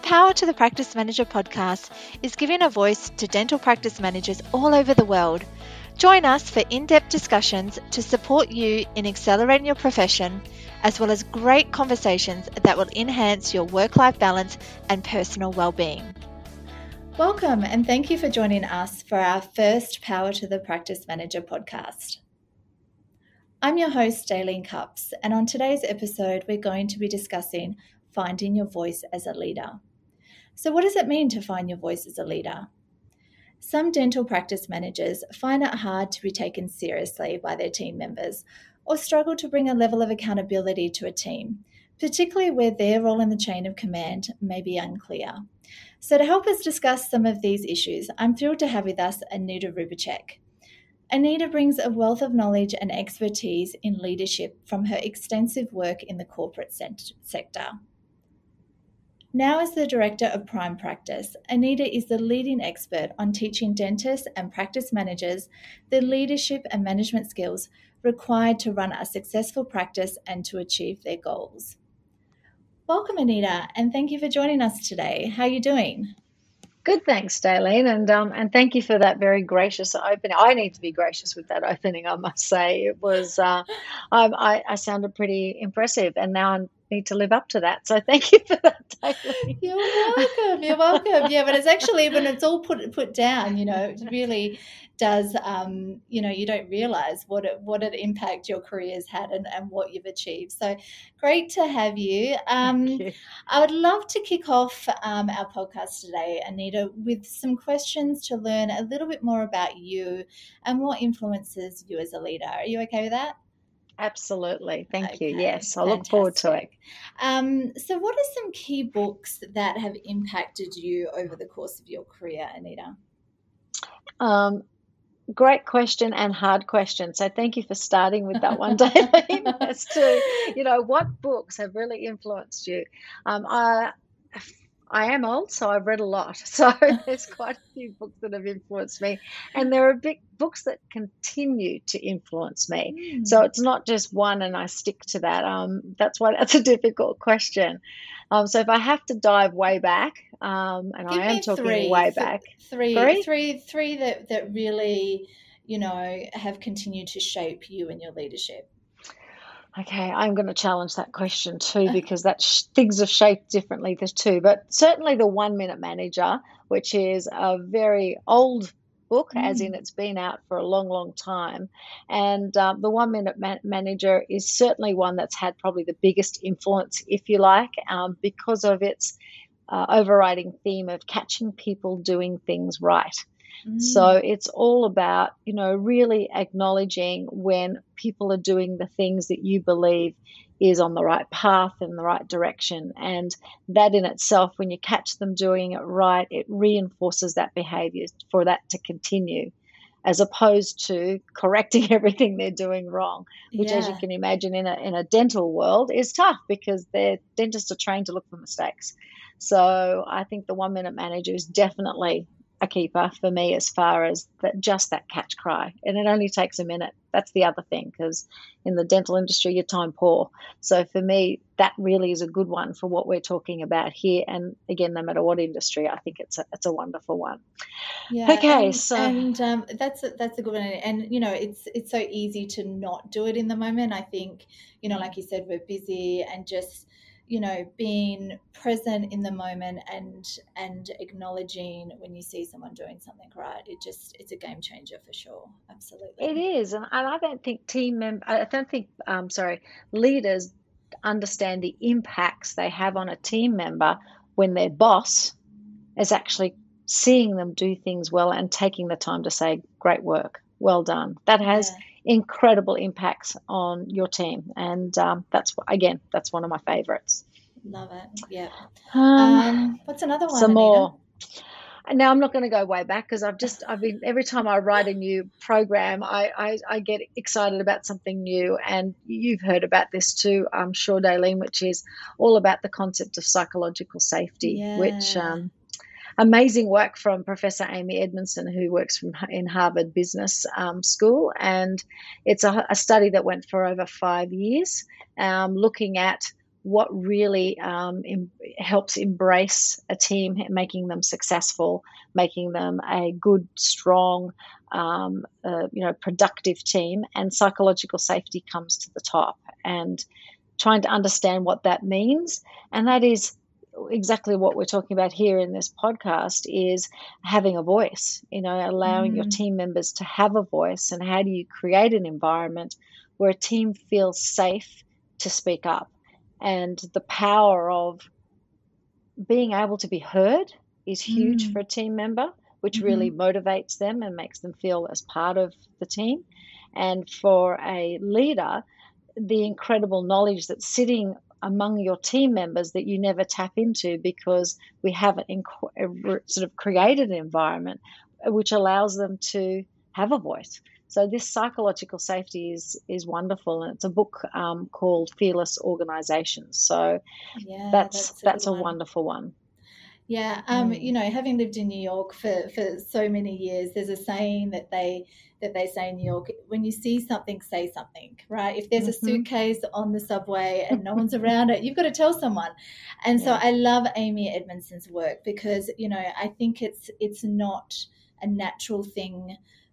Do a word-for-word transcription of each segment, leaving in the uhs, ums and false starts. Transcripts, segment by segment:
Power to the Practice Manager podcast is giving a voice to dental practice managers all over the world. Join us for in-depth discussions to support you in accelerating your profession, as well as great conversations that will enhance your work-life balance and personal well-being. Welcome and thank you for joining us for our first Power to the Practice Manager podcast. I'm your host, Daleen Cups, and on today's episode, we're going to be discussing finding your voice as a leader. So what does it mean to find your voice as a leader? Some dental practice managers find it hard to be taken seriously by their team members or struggle to bring a level of accountability to a team, particularly where their role in the chain of command may be unclear. So to help us discuss some of these issues, I'm thrilled to have with us Anita Rubacek. Anita brings a wealth of knowledge and expertise in leadership from her extensive work in the corporate sector. Now as the Director of Prime Practice, Anita is the leading expert on teaching dentists and practice managers the leadership and management skills required to run a successful practice and to achieve their goals. Welcome, Anita, and thank you for joining us today. How are you doing? Good, thanks, Daleen, and um, and thank you for that very gracious opening. I need to be gracious with that opening, I must say. It was, uh, I, I, I sounded pretty impressive, and now I need to live up to that. So thank you for that, Daleen. You're welcome. You're welcome. Yeah, but it's actually when it's all put put down, you know, it really does. Um, you know, you don't realise what it, what an impact your career's had and, and what you've achieved. So great to have you. Um, Thank you. I would love to kick off um, our podcast today, Anita, with some questions to learn a little bit more about you and what influences you as a leader. Are you okay with that? Absolutely. Thank okay, you. Yes, I fantastic. look forward to it. Um, so what are some key books that have impacted you over the course of your career, Anita? Um, great question and hard question. So thank you for starting with that one, Daleen, as to, you know, what books have really influenced you. Um, I I am old, so I've read a lot. So there's quite a few books that have influenced me. And there are big books that continue to influence me. Mm. So it's not just one and I stick to that. Um, that's why that's a difficult question. Um, so if I have to dive way back, um, and Give I am me talking three, way th- back. Three, three? three, three that, that really, you know, have continued to shape you and your leadership. Okay, I'm going to challenge that question too, because that sh- things have shaped differently too. But certainly the One Minute Manager, which is a very old book, mm. as in it's been out for a long, long time. And um, the One Minute Man- Manager is certainly one that's had probably the biggest influence, if you like, um, because of its uh, overriding theme of catching people doing things right. Mm. So it's all about, you know, really acknowledging when people are doing the things that you believe is on the right path and the right direction. And that in itself, when you catch them doing it right, it reinforces that behavior for that to continue, as opposed to correcting everything they're doing wrong, which, yeah. as you can imagine, in a in a dental world is tough because their dentists are trained to look for mistakes. So I think the One Minute Manager is definitely a keeper for me as far as that, just that catch cry. And it only takes a minute. That's the other thing, because in the dental industry, you're time poor. So for me, that really is a good one for what we're talking about here. And again, no matter what industry, I think it's a, it's a wonderful one. Yeah. Okay. And, so and um, that's, a, that's a good one. And, you know, it's, it's so easy to not do it in the moment. I think, you know, like you said, we're busy and just, you know, being present in the moment and and acknowledging when you see someone doing something right, it just it's a game changer for sure. Absolutely, it is, and I don't think team mem- I don't think um sorry leaders understand the impacts they have on a team member when their boss is actually seeing them do things well and taking the time to say, "Great work, well done." That has yeah. incredible impacts on your team, and um, that's again that's one of my favorites. Love it. Yeah. Um, um what's another one? Some Anita? more. Now I'm not going to go way back because I've just I've been every time I write a new program, I, I I get excited about something new, and you've heard about this too, I'm sure, Daleen, which is all about the concept of psychological safety, yeah. which. Um, Amazing work from Professor Amy Edmondson, who works from in Harvard Business um, School, and it's a, a study that went for over five years, um, looking at what really um, em- helps embrace a team, making them successful, making them a good, strong, um, uh, you know, productive team. And psychological safety comes to the top. And trying to understand what that means, and that is exactly what we're talking about here in this podcast, is having a voice, you know, allowing mm. your team members to have a voice. And how do you create an environment where a team feels safe to speak up? And the power of being able to be heard is huge mm. for a team member, which mm-hmm. really motivates them and makes them feel as part of the team. And for a leader, the incredible knowledge that's sitting among your team members that you never tap into, because we have an inc- sort of created an environment which allows them to have a voice. So this psychological safety is is wonderful, and it's a book um, called Fearless Organizations. So yeah, that's that's a, that's a one. wonderful one. Yeah, um, mm. you know, having lived in New York for, for so many years, there's a saying that they that they say in New York: when you see something, say something, right? If there's mm-hmm. a suitcase on the subway and no one's around it, you've got to tell someone. And yeah. so I love Amy Edmondson's work, because, you know, I think it's it's not a natural thing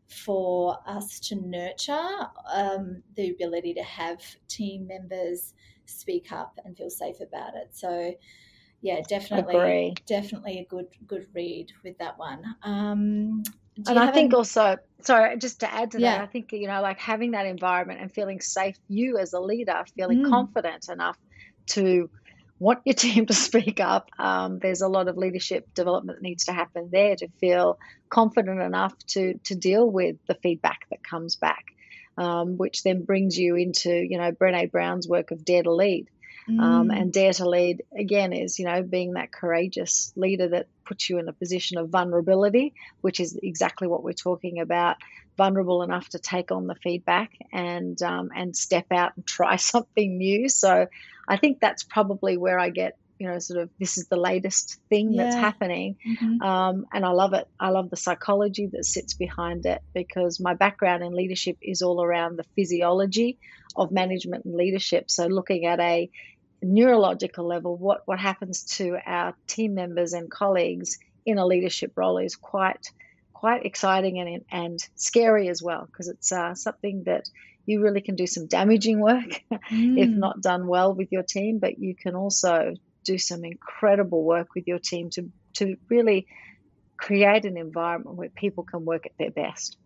for us to nurture um, the ability to have team members speak up and feel safe about it. So yeah, definitely, Agree. definitely a good good read with that one. Um, and I think an... also, sorry, just to add to yeah. that, I think, you know, like having that environment and feeling safe, you as a leader feeling mm. confident enough to want your team to speak up. Um, there's a lot of leadership development that needs to happen there to feel confident enough to to deal with the feedback that comes back, um, which then brings you into, you know, Brené Brown's work of Dare to Lead. Mm. Um, and Dare to Lead, again, is, you know, being that courageous leader that puts you in a position of vulnerability, which is exactly what we're talking about, vulnerable enough to take on the feedback and um, and step out and try something new. So I think that's probably where I get, you know, sort of, this is the latest thing yeah. that's happening. Mm-hmm. Um, and I love it. I love the psychology that sits behind it, because my background in leadership is all around the physiology of management and leadership. So looking at a neurological level, what, what happens to our team members and colleagues in a leadership role is quite quite exciting and and scary as well, because it's uh, something that you really can do some damaging work mm. if not done well with your team, but you can also do some incredible work with your team to to really create an environment where people can work at their best.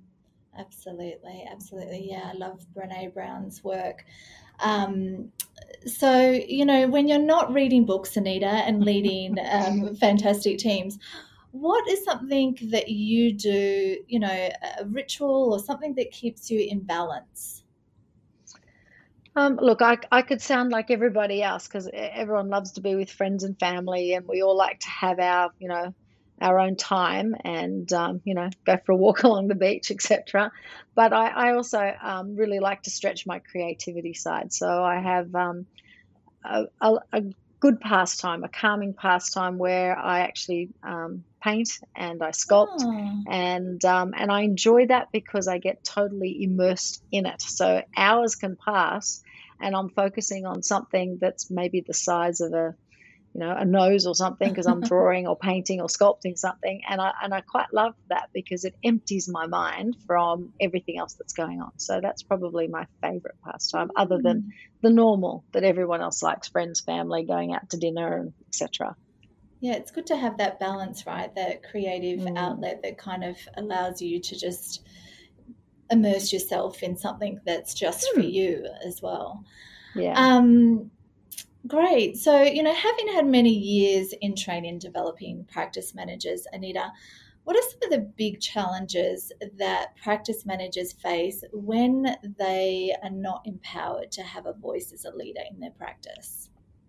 Absolutely, absolutely. Yeah, I love Brené Brown's work. Um, so, you know, when you're not reading books, Anita, and leading um, fantastic teams, what is something that you do, you know, a ritual or something that keeps you in balance? Um, look, I, I could sound like everybody else, because everyone loves to be with friends and family, and we all like to have our, you know, our own time and, um, you know, go for a walk along the beach, et cetera. But I, I also um, really like to stretch my creativity side. So I have um, a, a, a good pastime, a calming pastime, where I actually um, paint and I sculpt, oh. and um, and I enjoy that because I get totally immersed in it. So hours can pass, and I'm focusing on something that's maybe the size of a, you know, a nose or something, because I'm drawing or painting or sculpting something, and I and I quite love that because it empties my mind from everything else that's going on. So that's probably my favorite pastime, other than the normal that everyone else likes: friends, family, going out to dinner, and et cetera. Yeah, it's good to have that balance, right? That creative mm. outlet that kind of allows you to just immerse yourself in something that's just mm. for you as well. Yeah. Um. Great. So, you know, having had many years in training and developing practice managers, Anita, what are some of the big challenges that practice managers face when they are not empowered to have a voice as a leader in their practice?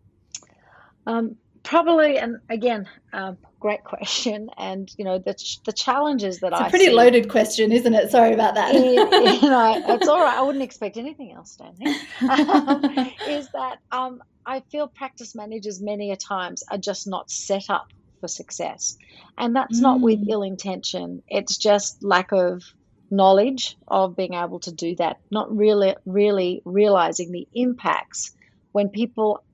Um, probably, and again, um, great question. And, you know, the the challenges that I see. It's a pretty see, loaded question, isn't it? Sorry about that. It, you know, it's all right. I wouldn't expect anything else, Stanley. Um, is that um, I feel practice managers many a times are just not set up for success. And that's mm. not with ill intention. It's just lack of knowledge of being able to do that, not really, really realizing the impacts when people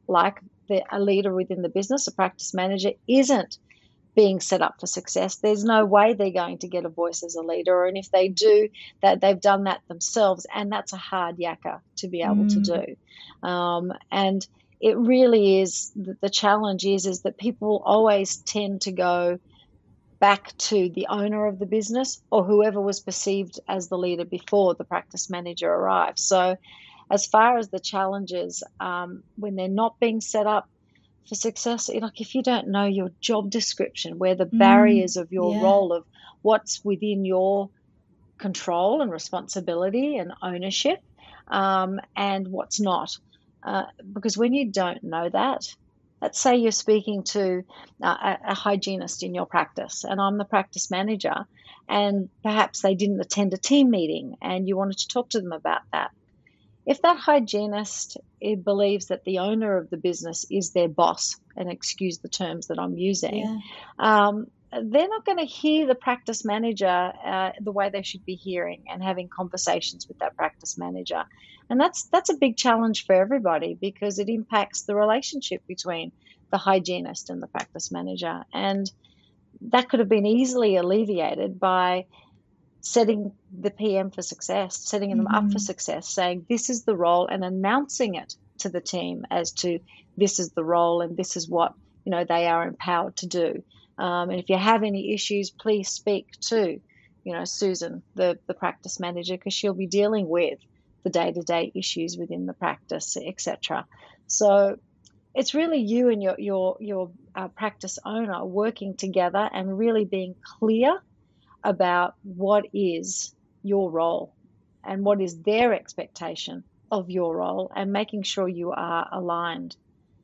like the, a leader within the business, a practice manager, isn't being set up for success, there's no way they're going to get a voice as a leader. And if they do, that they've done that themselves, and that's a hard yakka to be able Mm. to do. Um, and it really is, the, the challenge is, is that people always tend to go back to the owner of the business or whoever was perceived as the leader before the practice manager arrived. So as far as the challenges, um, when they're not being set up for success, like if you don't know your job description, where the Mm. barriers of your Yeah. role, of what's within your control and responsibility and ownership, um, and what's not. Uh, because when you don't know that, let's say you're speaking to uh, a, a hygienist in your practice, and I'm the practice manager, and perhaps they didn't attend a team meeting and you wanted to talk to them about that. If that hygienist believes that the owner of the business is their boss, and excuse the terms that I'm using, Yeah. um, they're not going to hear the practice manager uh, the way they should be hearing and having conversations with that practice manager. And that's that's a big challenge for everybody, because it impacts the relationship between the hygienist and the practice manager. And that could have been easily alleviated by setting the P M for success, setting them up for Mhm. success, saying this is the role, and announcing it to the team as to this is the role and this is what, you know, they are empowered to do. Um, and if you have any issues, please speak to, you know, Susan, the, the practice manager, because she'll be dealing with the day-to-day issues within the practice, et cetera. So it's really you and your your your uh, practice owner working together and really being clear about what is your role and what is their expectation of your role, and making sure you are aligned.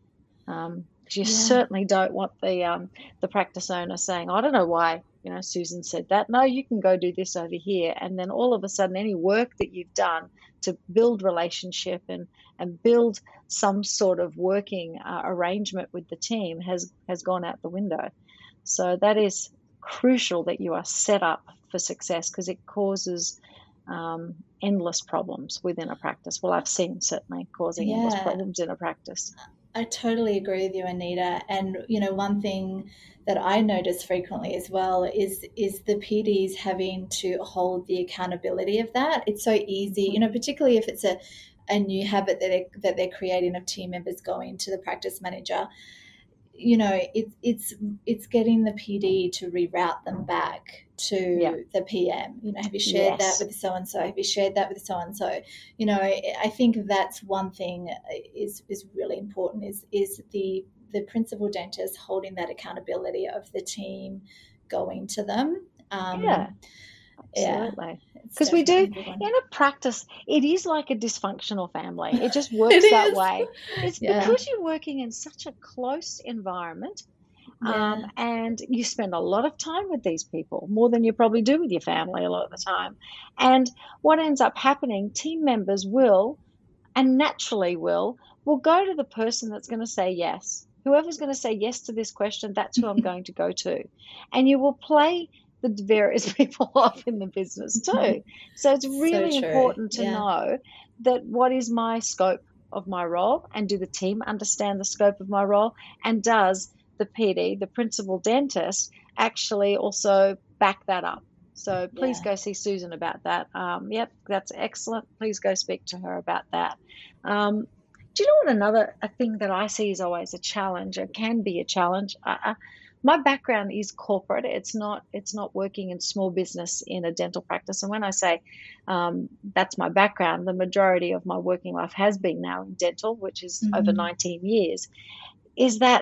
Um, 'cause you Yeah. certainly don't want the um, the practice owner saying, I don't know why, you know, Susan said that. No, you can go do this over here. And then all of a sudden, any work that you've done to build relationship and, and build some sort of working uh, arrangement with the team has, has gone out the window. So that is crucial, that you are set up for success, because it causes um, endless problems within a practice. Well, I've seen certainly causing endless Yeah. problems in a practice. I totally agree with you, Anita. And you know, one thing that I notice frequently as well is is the P Ds having to hold the accountability of that. It's so easy, you know, particularly if it's a, a new habit that they that they're creating of team members going to the practice manager. You know, it's it's it's getting the P D to reroute them back to Yeah. the P M. You know, have you shared Yes. that with so and so? Have you shared that with so and so? You know, I think that's one thing is is really important. Is is the the principal dentist holding that accountability of the team going to them. Um, Yeah. yeah, Absolutely. it's Because we do, definitely a big one. in a practice, it is like a dysfunctional family. It just works It that is. way. It's Yeah. because you're working in such a close environment, um, Yeah. and you spend a lot of time with these people, more than you probably do with your family a lot of the time. And what ends up happening, team members will, and naturally will, will go to the person that's going to say yes. Whoever's going to say yes to this question, that's who I'm going to go to. And you will play the various people off in the business too. So it's really So true. important to Yeah. know that what is my scope of my role, and do the team understand the scope of my role, and does the P D, the principal dentist, actually also back that up. So please Yeah. go see Susan about that. Um, yep, that's excellent. Please go speak to her about that. Um, do you know what another a thing that I see is always a challenge, or can be a challenge? Uh, my background is corporate. It's not. It's not working in small business in a dental practice. And when I say um, that's my background, the majority of my working life has been now in dental, which is Mhm. over nineteen years. Is that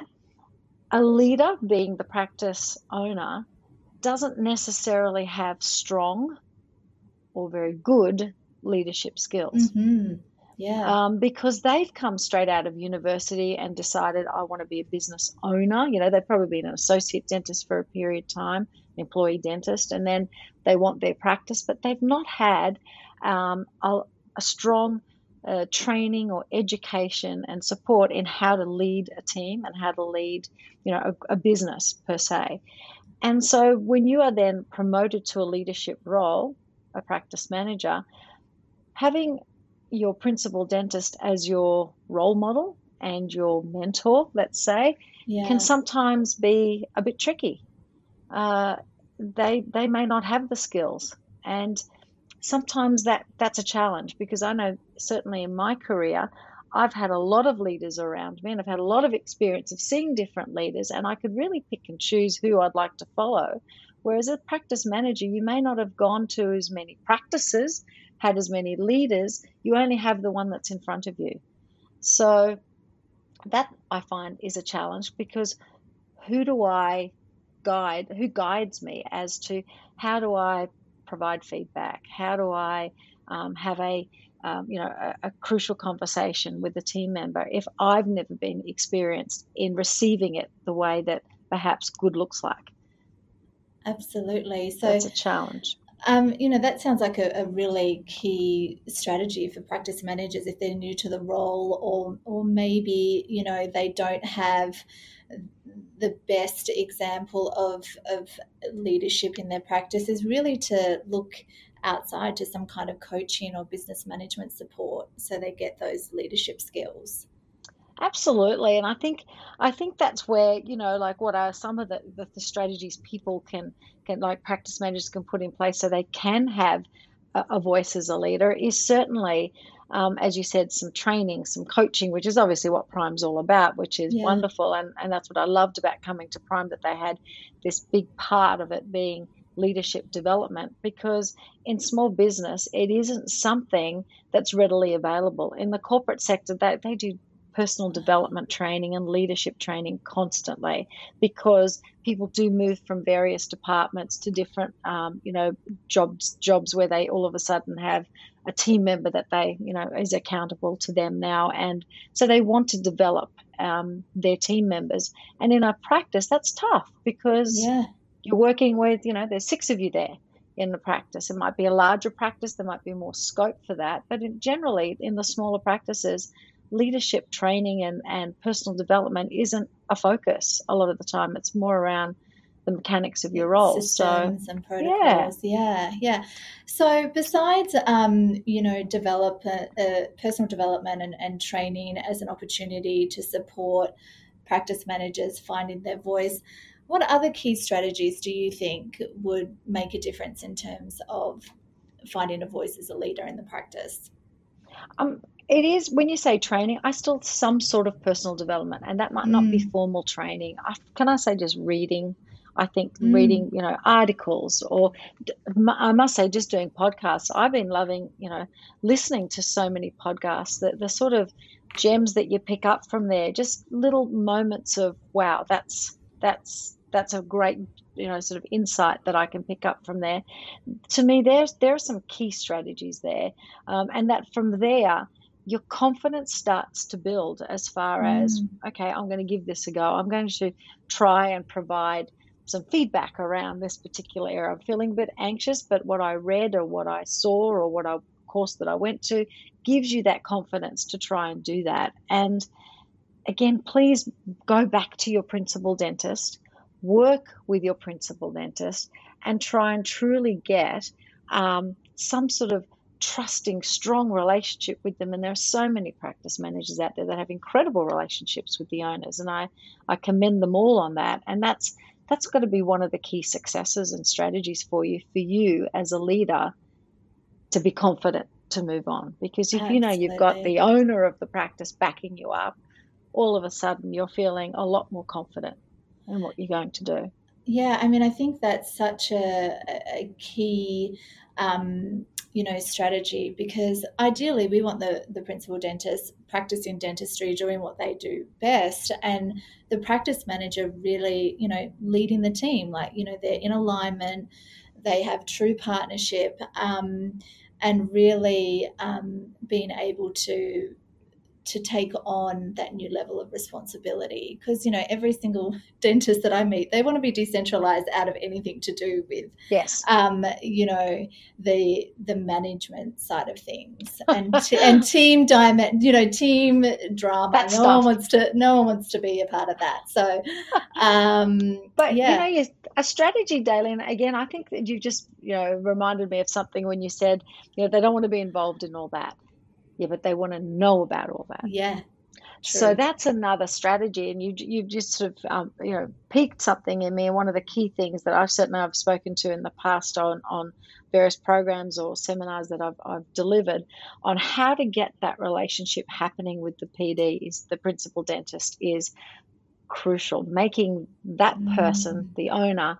a leader, being the practice owner, doesn't necessarily have strong or very good leadership skills. Mhm. Yeah. Um, because they've come straight out of university and decided, I want to be a business owner. You know, they've probably been an associate dentist for a period of time, employee dentist, and then they want their practice, but they've not had um, a, a strong uh, training or education and support in how to lead a team and how to lead, you know, a, a business per se. And so when you are then promoted to a leadership role, a practice manager, having your principal dentist as your role model and your mentor, let's say, Yeah. can sometimes be a bit tricky. Uh, they they may not have the skills, and sometimes that that's a challenge, because I know certainly in my career I've had a lot of leaders around me, and I've had a lot of experience of seeing different leaders, and I could really pick and choose who I'd like to follow. Whereas as a practice manager, you may not have gone to as many practices, had as many leaders, you only have the one that's in front of you. So that, I find, is a challenge, because who do I guide, who guides me as to how do I provide feedback? How do I um, have a, um, you know, a, a crucial conversation with a team member if I've never been experienced in receiving it the way that perhaps good looks like? Absolutely. So that's a challenge. Um, you know, that sounds like a, a really key strategy for practice managers if they're new to the role, or or maybe, you know, they don't have the best example of, of leadership in their practice, is really to look outside to some kind of coaching or business management support so they get those leadership skills. Absolutely. And I think I think that's where, you know, like what are some of the, the, the strategies people can, can, like practice managers can put in place so they can have a, a voice as a leader, is certainly, um, as you said, some training, some coaching, which is obviously what Prime's all about, which is Yeah. wonderful. And, and that's what I loved about coming to Prime, that they had this big part of it being leadership development, because in small business, it isn't something that's readily available. In the corporate sector, they, they do personal development training and leadership training constantly, because people do move from various departments to different, um, you know, jobs, jobs where they all of a sudden have a team member that they, you know, is accountable to them now. And so they want to develop um, their team members. And in a practice, that's tough, because Yeah. you're working with, you know, there's six of you there in the practice. It might be a larger practice. There might be more scope for that. But in, generally, in the smaller practices, leadership training and, and personal development isn't a focus a lot of the time. It's more around the mechanics of your role. Systems so, and protocols. Yeah. yeah, yeah. So besides, um, you know, develop a, a personal development and, and training as an opportunity to support practice managers finding their voice, what other key strategies do you think would make a difference in terms of finding a voice as a leader in the practice? Um, it is, when you say training, I still some sort of personal development, and that might not be Mm. formal training. I, can I say just reading? I think Mm. reading, you know, articles, or I must say just doing podcasts. I've been loving, you know, listening to so many podcasts, that the sort of gems that you pick up from there, just little moments of, wow, that's, that's, that's a great, you know, sort of insight that I can pick up from there. To me, there's, there are some key strategies there. Um, and that from there, your confidence starts to build, as far as, Mm. okay, I'm going to give this a go. I'm going to try and provide some feedback around this particular area. I'm feeling a bit anxious, but what I read or what I saw or what I course that I went to gives you that confidence to try and do that. And again, please go back to your principal dentist, work with your principal dentist, and try and truly get um, some sort of trusting, strong relationship with them. And there are so many practice managers out there that have incredible relationships with the owners, and I, I commend them all on that. And that's that's got to be one of the key successes and strategies for you, for you as a leader, to be confident to move on. Because if you know you've got the owner of the practice backing you up, all of a sudden you're feeling a lot more confident in what you're going to do. Yeah, I mean, I think that's such a, a key, um, you know, strategy, because ideally we want the, the principal dentist practicing dentistry, doing what they do best, and the practice manager really, you know, leading the team, like, you know, they're in alignment, they have true partnership, um, and really um, being able to to take on that new level of responsibility. Because, you know, every single dentist that I meet, they want to be decentralized out of anything to do with, yes, um, you know, the the management side of things, and t- and team diamond, you know, team drama. That no stuff. one wants to, no one wants to be a part of that. So, um, but yeah. you know, a strategy, Daylene. Again, I think that you just, you know, reminded me of something when you said, you know, they don't want to be involved in all that. Yeah, but they want to know about all that. Yeah. So True. that's another strategy, and you you've just sort of um, you know piqued something in me. And one of the key things that I've certainly I've spoken to in the past on on various programs or seminars that I've I've delivered on how to get that relationship happening with the P D is the principal dentist is crucial. Making that person, Mm. the owner,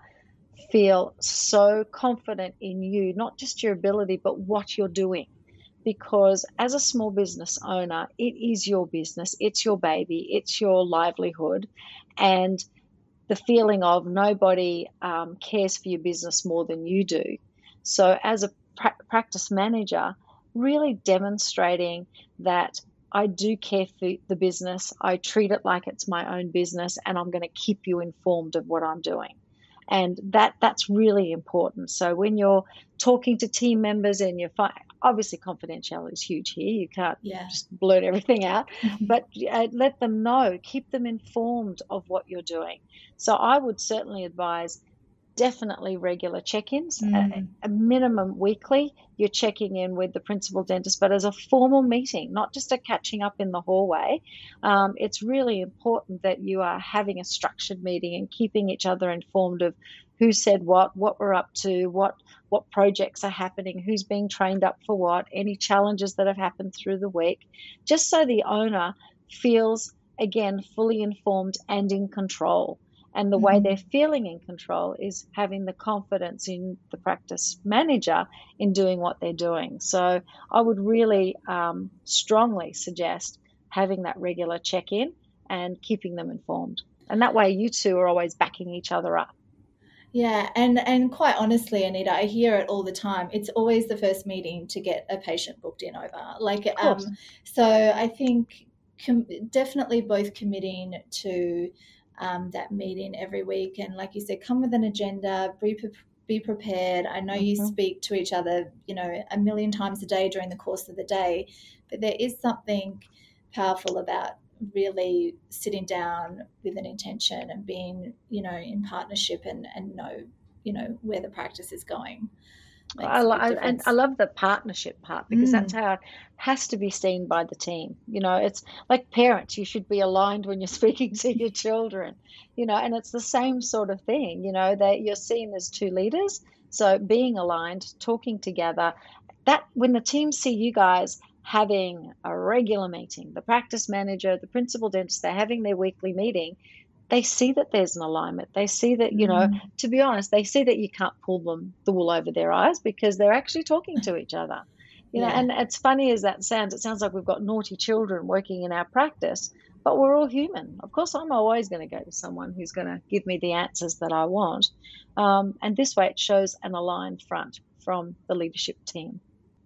feel so confident in you, not just your ability, but what you're doing. Because as a small business owner, it is your business, it's your baby, it's your livelihood, and the feeling of nobody um, cares for your business more than you do. So, as a pra- practice manager, really demonstrating that I do care for the business, I treat it like it's my own business, and I'm going to keep you informed of what I'm doing. And that that's really important. So when you're talking to team members and you're fi- obviously confidentiality is huge here. You can't Yeah. just blurt everything out, but uh, let them know, keep them informed of what you're doing. So I would certainly advise definitely regular check-ins, a, Mm. a minimum weekly. You're checking in with the principal dentist, but as a formal meeting, not just a catching up in the hallway. Um, it's really important that you are having a structured meeting and keeping each other informed of who said what, what we're up to, what what projects are happening, who's being trained up for what, any challenges that have happened through the week, just so the owner feels, again, fully informed and in control. And the way they're feeling in control is having the confidence in the practice manager in doing what they're doing. So I would really um, strongly suggest having that regular check-in and keeping them informed. And that way you two are always backing each other up. Yeah, and and quite honestly, Anita, I hear it all the time. It's always the first meeting to get a patient booked in over. Like, Of course. um, so I think com- definitely both committing to um, that meeting every week, and like you said, come with an agenda, be pre- be prepared. I know you Mm-hmm. speak to each other, you know, a million times a day during the course of the day, but there is something powerful about really sitting down with an intention and being, you know, in partnership and, and know, you know, where the practice is going. I, Makes a lo- big I- and I difference. love the partnership part because that's Mm. how it has to be seen by the team. You know, it's like parents, you should be aligned when you're speaking to your children, you know, and it's the same sort of thing, you know, that you're seen as two leaders. So being aligned, talking together, that when the team see you guys having a regular meeting, the practice manager, the principal dentist, they're having their weekly meeting, they see that there's an alignment. They see that, you know, Mm. to be honest, they see that you can't pull them the wool over their eyes because they're actually talking to each other. You know, Yeah. and it's funny as that sounds, it sounds like we've got naughty children working in our practice, but we're all human. Of course, I'm always going to go to someone who's going to give me the answers that I want. Um, and this way it shows an aligned front from the leadership team.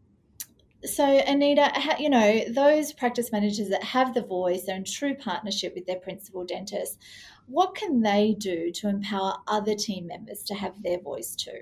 So, Anita, you know, those practice managers that have the voice, they're in true partnership with their principal dentist, what can they do to empower other team members to have their voice too?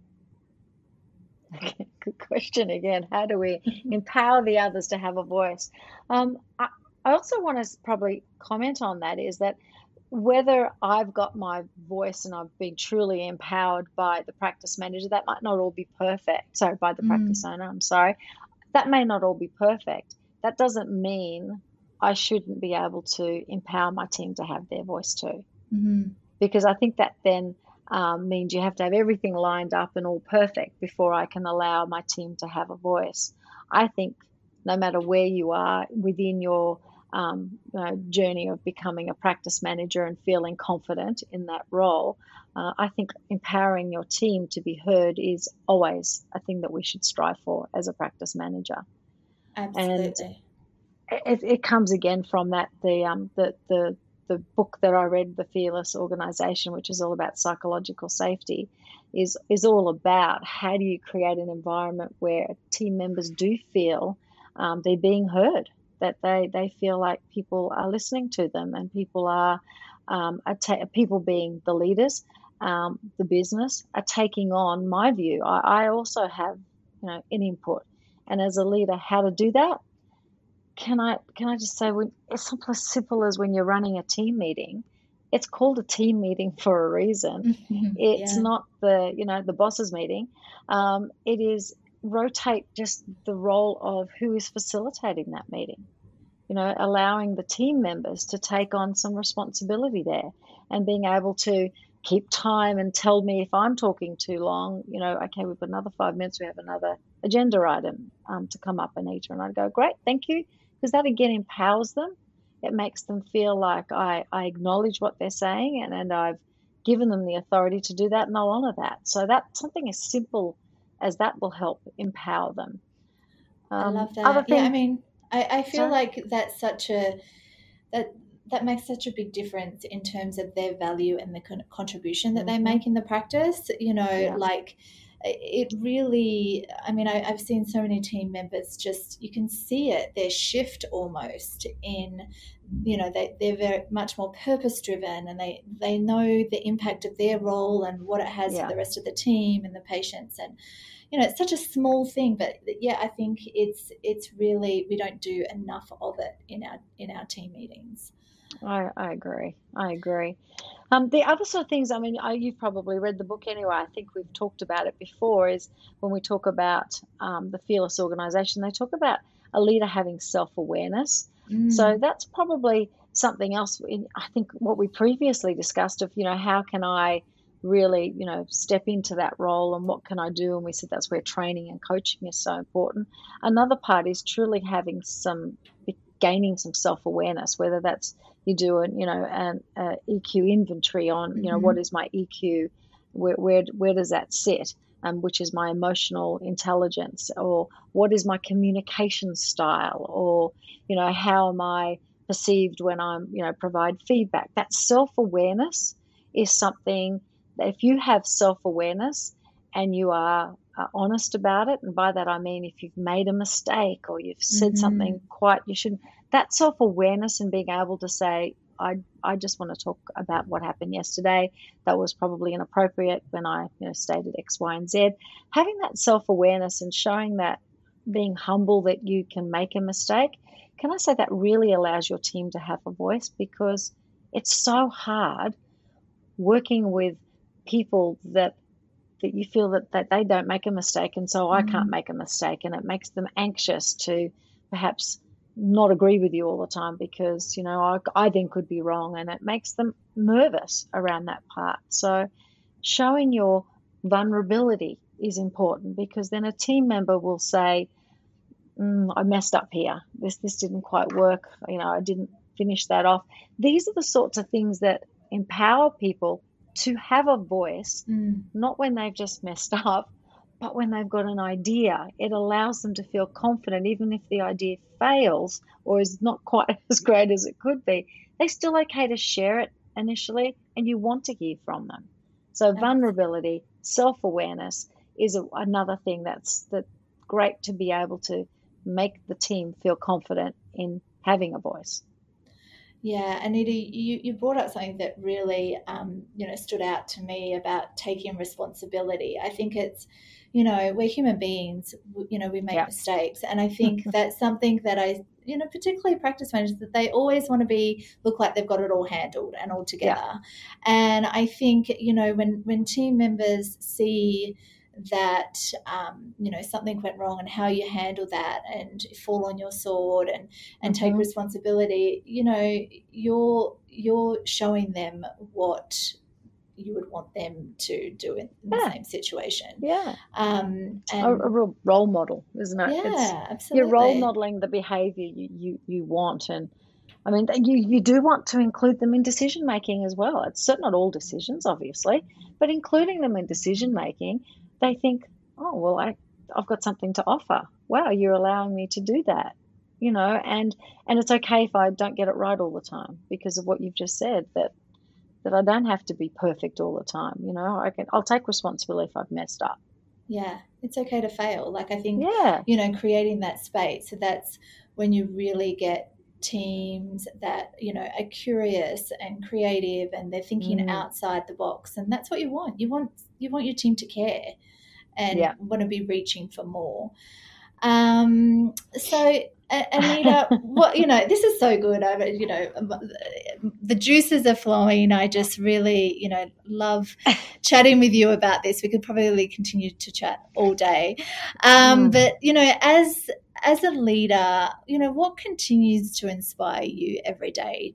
Okay, good question again. How do we empower the others to have a voice? Um, I, I also want to probably comment on that is that whether I've got my voice and I've been truly empowered by the practice manager, that might not all be perfect. Sorry, by the practice Mm. owner, I'm sorry. That may not all be perfect. That doesn't mean I shouldn't be able to empower my team to have their voice too. Mm-hmm. Because I think that then um, means you have to have everything lined up and all perfect before I can allow my team to have a voice. I think no matter where you are within your um, you know, journey of becoming a practice manager and feeling confident in that role, uh, I think empowering your team to be heard is always a thing that we should strive for as a practice manager. Absolutely. And it, it comes again from that the um the the the book that I read, The Fearless Organization, which is all about psychological safety, is is all about how do you create an environment where team members do feel um, they're being heard, that they they feel like people are listening to them and people are um, are ta- people being the leaders, um, the business are taking on my view. I, I also have you know an input, and as a leader, how to do that. Can I can I just say when it's simple as simple as when you're running a team meeting, it's called a team meeting for a reason. It's Yeah. not the you know the boss's meeting. Um, it is rotate just the role of who is facilitating that meeting. you know, allowing the team members to take on some responsibility there and being able to keep time and tell me if I'm talking too long, you know, okay, we've got another five minutes, we have another agenda item um, to come up, Anita. And I'd go, great, thank you. Because that again empowers them. It makes them feel like I, I acknowledge what they're saying and, and I've given them the authority to do that and I'll honour that. So that something as simple as that will help empower them. Um, I love that. Thing, yeah, I mean, I, I feel sorry? like that's such a, that that makes such a big difference in terms of their value and the con- contribution that mm-hmm. they make in the practice. You know, yeah. like it really, I mean, I, I've seen so many team members just, you can see it, their shift almost in, you know, they, they're very much more purpose driven and they, they know the impact of their role and what it has yeah. for the rest of the team and the patients. And, you know, it's such a small thing, but yeah, I think it's, it's really, we don't do enough of it in our, in our team meetings. I, I agree. I agree. Um, the other sort of things, I mean, I, you've probably read the book anyway. I think we've talked about it before, is when we talk about um, the Fearless Organization, they talk about a leader having self-awareness. Mm. So that's probably something else in, I think, what we previously discussed of, you know, how can I really, you know, step into that role and what can I do? And we said that's where training and coaching is so important. Another part is truly having some, gaining some self-awareness, whether that's you do a, you know, an a E Q inventory on, you know, mm-hmm. what is my E Q, where where, where does that sit, um, which is my emotional intelligence, or what is my communication style, or, you know, how am I perceived when I'm, you know, provide feedback. That self-awareness is something that if you have self-awareness and you are uh, honest about it, and by that I mean if you've made a mistake or you've said mm-hmm. something quite you shouldn't, that self-awareness and being able to say, I I just want to talk about what happened yesterday. That was probably inappropriate when I, you know, stated X, Y, and Z. Having that self-awareness and showing that, being humble that you can make a mistake, can I say that really allows your team to have a voice, because it's so hard working with people that that you feel that, that they don't make a mistake, and so I mm-hmm. can't make a mistake, and it makes them anxious to perhaps not agree with you all the time because, you know, I, I then could be wrong, and it makes them nervous around that part. So showing your vulnerability is important, because then a team member will say, mm, I messed up here. This this didn't quite work. You know, I didn't finish that off. These are the sorts of things that empower people to have a voice, mm. not when they've just messed up, but when they've got an idea. It allows them to feel confident, even if the idea fails or is not quite as great as it could be. They're still okay to share it initially, and you want to hear from them. So okay. vulnerability, self-awareness is a, another thing that's that great to be able to make the team feel confident in having a voice. Yeah, Anita, you, you brought up something that really, um, you know, stood out to me about taking responsibility. I think it's, you know, we're human beings, you know, we make yeah. mistakes. And I think that's something that I, you know, particularly practice managers, that they always want to be, look like they've got it all handled and all together. Yeah. And I think, you know, when, when team members see that, um, you know, something went wrong and how you handle that and fall on your sword and, and mm-hmm. take responsibility, you know, you're, you're showing them what you would want them to do in, in yeah. the same situation. Yeah. Um, and a, a real role model, isn't it? Yeah, it's, absolutely. You're role modeling the behavior you, you, you want. And I mean, you, you do want to include them in decision making as well. It's certainly not all decisions, obviously, but including them in decision making, they think, oh, well, I, I've got something to offer. Wow, you're allowing me to do that, you know, and, and it's okay if I don't get it right all the time because of what you've just said, that that I don't have to be perfect all the time. You know, I can, I'll take responsibility if I've messed up. Yeah, it's okay to fail. Like, I think, yeah. you know, creating that space, so that's when you really get teams that, you know, are curious and creative and they're thinking mm. outside the box. And that's what you want. You want you want your team to care and yeah. want to be reaching for more. Um, so Anita, what you know, this is so good. I, you know, the juices are flowing. I just really, you know, love chatting with you about this. We could probably continue to chat all day, um, mm. but you know, as as a leader, you know, what continues to inspire you every day?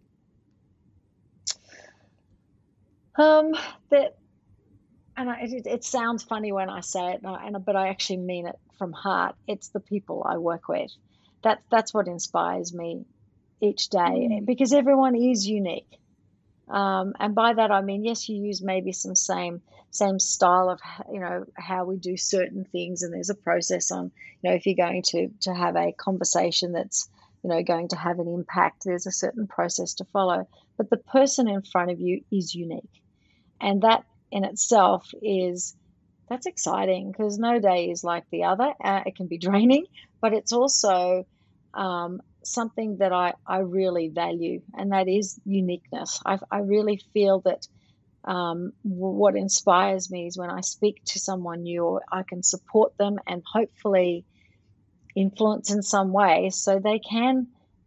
Um, that, and I, it, it sounds funny when I say it, and, I, and but I actually mean it from heart. It's the people I work with. That, that's what inspires me each day, mm. because everyone is unique. Um, and by that, I mean, yes, you use maybe some same same style of, you know, how we do certain things. And there's a process on, you know, if you're going to, to have a conversation that's, you know, going to have an impact, there's a certain process to follow. But the person in front of you is unique. And that in itself is, that's exciting, because no day is like the other. Uh, it can be draining, but it's also um, something that I, I really value, and that is uniqueness. I, I really feel that um, what inspires me is when I speak to someone new, or I can support them and hopefully influence in some way so they can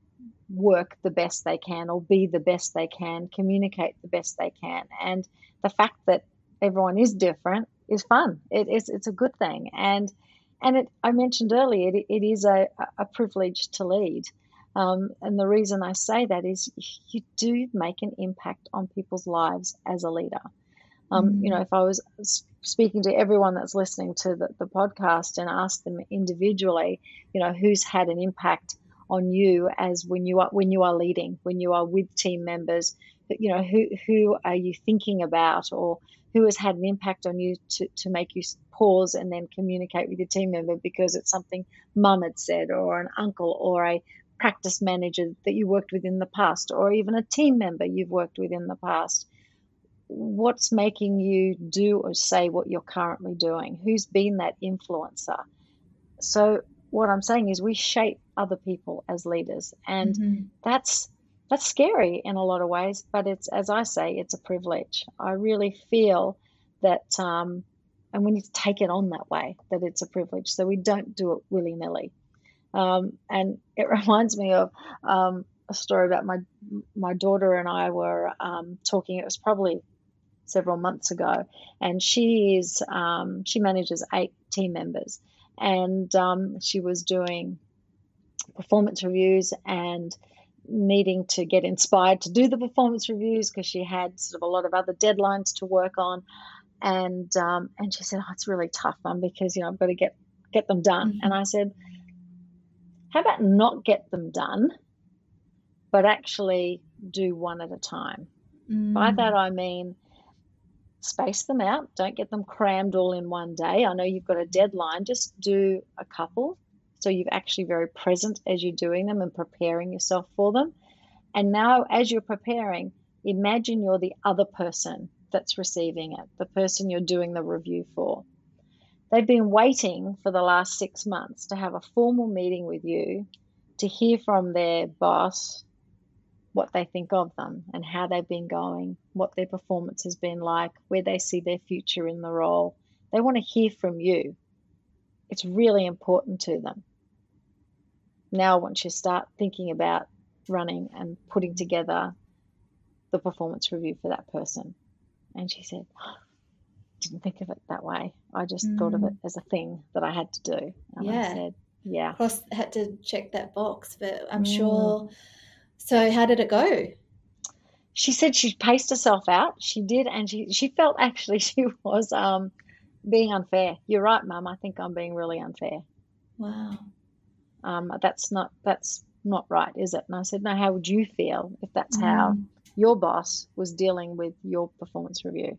work the best they can, or be the best they can, communicate the best they can. And the fact that everyone is different is fun. It is, it's a good thing. And and it, I mentioned earlier, it, it is a, a privilege to lead. Um, and the reason I say that is you do make an impact on people's lives as a leader. Um, mm. You know, if I was speaking to everyone that's listening to the, the podcast and asked them individually, you know, who's had an impact on you as when you are when you are leading, when you are with team members, you know, who who are you thinking about, or who has had an impact on you to, to make you pause and then communicate with your team member because it's something mum had said, or an uncle, or a practice manager that you worked with in the past, or even a team member you've worked with in the past. What's making you do or say what you're currently doing? Who's been that influencer? So what I'm saying is we shape other people as leaders, and mm-hmm. that's that's scary in a lot of ways, but it's, as I say, it's a privilege. I really feel that, um, and we need to take it on that way, that it's a privilege, so we don't do it willy-nilly. Um, and it reminds me of um, a story about my my daughter and I were um, talking. It was probably several months ago, and she is um, she manages eight team members, and um, she was doing performance reviews and needing to get inspired to do the performance reviews because she had sort of a lot of other deadlines to work on, and um, and she said, "Oh, it's really tough, Mum, because you know I've got to get get them done." Mm-hmm. And I said, how about not get them done, but actually do one at a time? Mm. By that I mean space them out. Don't get them crammed all in one day. I know you've got a deadline. Just do a couple, so you're actually very present as you're doing them and preparing yourself for them. And now as you're preparing, imagine you're the other person that's receiving it, the person you're doing the review for. They've been waiting for the last six months to have a formal meeting with you to hear from their boss what they think of them and how they've been going, what their performance has been like, where they see their future in the role. They want to hear from you. It's really important to them. Now, once you start thinking about running and putting together the performance review for that person. And she said, oh, didn't think of it that way. I just mm. thought of it as a thing that I had to do. And yeah. I said, yeah. Cross, had to check that box, but I'm mm. sure. So how did it go? She said she paced herself out. She did, and she, she felt actually she was um, being unfair. You're right, Mum. I think I'm being really unfair. Wow. Um, that's not that's not right, is it? And I said, no, how would you feel if that's mm. how your boss was dealing with your performance review?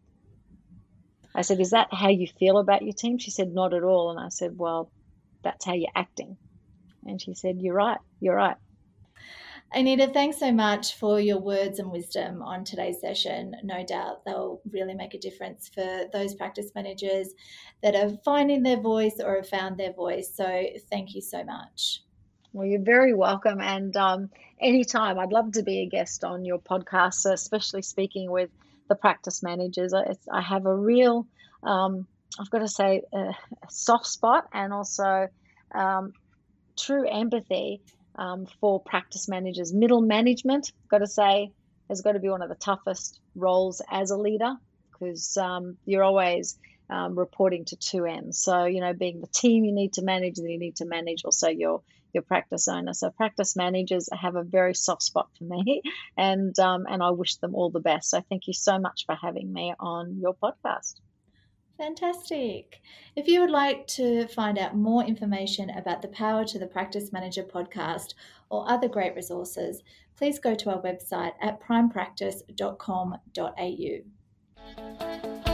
I said, is that how you feel about your team? She said, not at all. And I said, well, that's how you're acting. And she said, you're right, you're right. Anita, thanks so much for your words and wisdom on today's session. No doubt they'll really make a difference for those practice managers that are finding their voice or have found their voice. So thank you so much. Well, you're very welcome. And um, anytime, I'd love to be a guest on your podcast, especially speaking with the practice managers. It's, I have a real, um, I've got to say, a soft spot and also um, true empathy um, for practice managers. Middle management, got to say, has got to be one of the toughest roles as a leader, because um, you're always um, reporting to two ends. So, you know, being the team you need to manage, then you need to manage also your your practice owner. So practice managers have a very soft spot for me, and um, and I wish them all the best. So thank you so much for having me on your podcast. Fantastic. If you would like to find out more information about the Power to the Practice Manager podcast or other great resources, please go to our website at prime practice dot com dot a u.